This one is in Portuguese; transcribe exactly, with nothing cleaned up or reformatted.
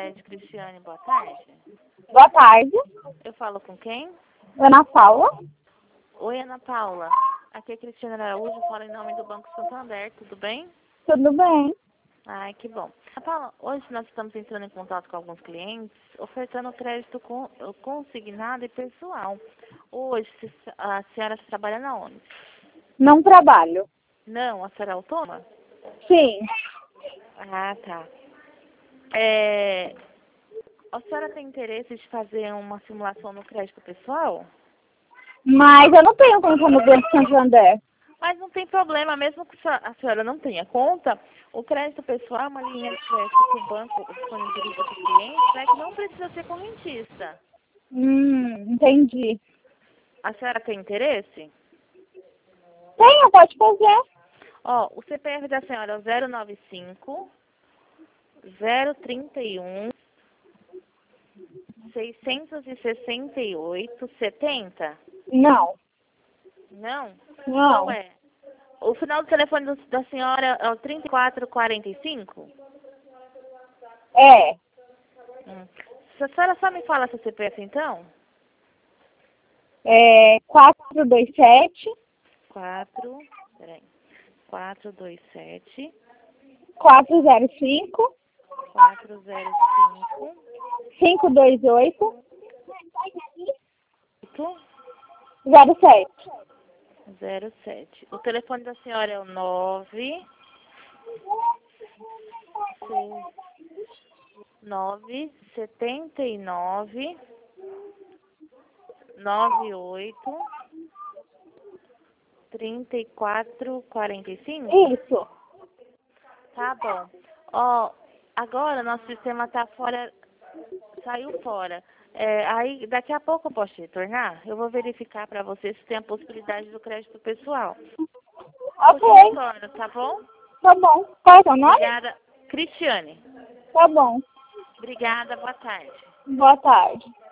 Crédito Cristiane, boa tarde. Boa tarde, Eu falo com quem? Ana Paula. Oi, Ana Paula. Aqui é Cristiane Araújo, falo em nome do Banco Santander, tudo bem? Tudo bem? Ai, que bom. Ana Paula, hoje nós estamos entrando em contato com alguns clientes, ofertando crédito com, consignado e pessoal. Hoje, se- a senhora trabalha na onde? Não trabalho. Não, a senhora é autônoma? Sim. Ah, tá. É, a senhora tem interesse de fazer uma simulação no crédito pessoal? Mas eu não tenho conta no Banco Santander. Mas não tem problema, mesmo que a senhora não tenha conta, o crédito pessoal é uma linha de crédito que o banco disponibiliza para o cliente, né, que não precisa ser correntista. Hum, entendi. A senhora tem interesse? Tenho, pode fazer. Ó, o C P F da senhora é o zero nove cinco, zero trinta e um, seiscentos e sessenta e oito, setenta? Não. Não? Não. Qual é? O final do telefone do- da senhora é o trinta e quatro quarenta e cinco? É. Hum. Se a senhora só me fala seu C P F então? É quatro dois sete, quatro, peraí, quatro dois sete, quatro zero cinco, quatro zero cinco, cinco dois oito, oito, zero sete. zero sete. O telefone da senhora é o nove, nove, setenta e nove, nove oito, trinta e quatro, quarenta e cinco? Isso. Tá bom. Ó, agora nosso sistema tá fora, saiu fora. É, aí, daqui a pouco eu posso retornar? Eu vou verificar para você se tem a possibilidade do crédito pessoal. Ok. Eu retorno, tá bom? Tá bom. Qual é o seu nome? Obrigada. Cristiane. Tá bom. Obrigada, boa tarde. Boa tarde.